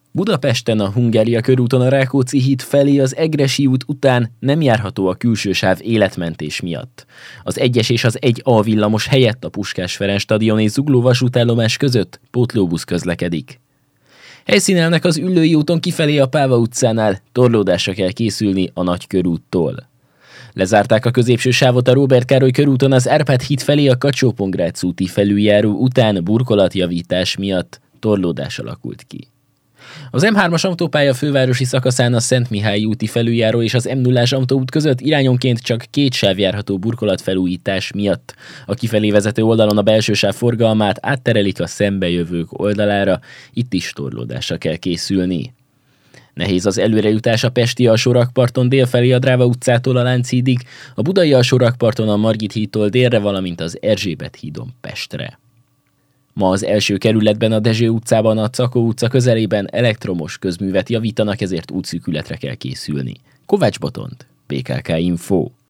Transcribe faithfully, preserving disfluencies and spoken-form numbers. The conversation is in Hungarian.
Budapesten a Hungária körúton a Rákóczi híd felé az Egressy út után nem járható a külső sáv életmentés miatt. Az egyes és az egy A villamos helyett a Puskás Ferenc stadion és Zugló vasútállomás között pótlóbusz közlekedik. Helyszínelnek az Üllői úton kifelé a Páva utcánál, torlódásra kell készülni a Nagykörúttól. Lezárták a középső sávot a Róbert Károly körúton az Árpád híd felé a Kacsó-Pongrác úti felüljáró után burkolatjavítás miatt torlódás alakult ki. Az M hármas autópálya fővárosi szakaszán a Szentmihályi úti felüljáró és az M nullás autóút között irányonként csak két sáv járható burkolatfelújítás miatt. A kifelé vezető oldalon a belső sáv forgalmát átterelik a szembejövők oldalára, itt is torlódásra kell készülni. Nehéz az előrejutás a pesti alsórakparton délfelé a Dráva utcától a Lánchídig, a budai alsórakparton a Margit hídtól délre, valamint az Erzsébet hídon Pestre. Ma az első kerületben, a Dezső utcában, a Cakó utca közelében elektromos közművet javítanak, ezért útszűkületre kell készülni. Kovács Botond, bé ká ká Info.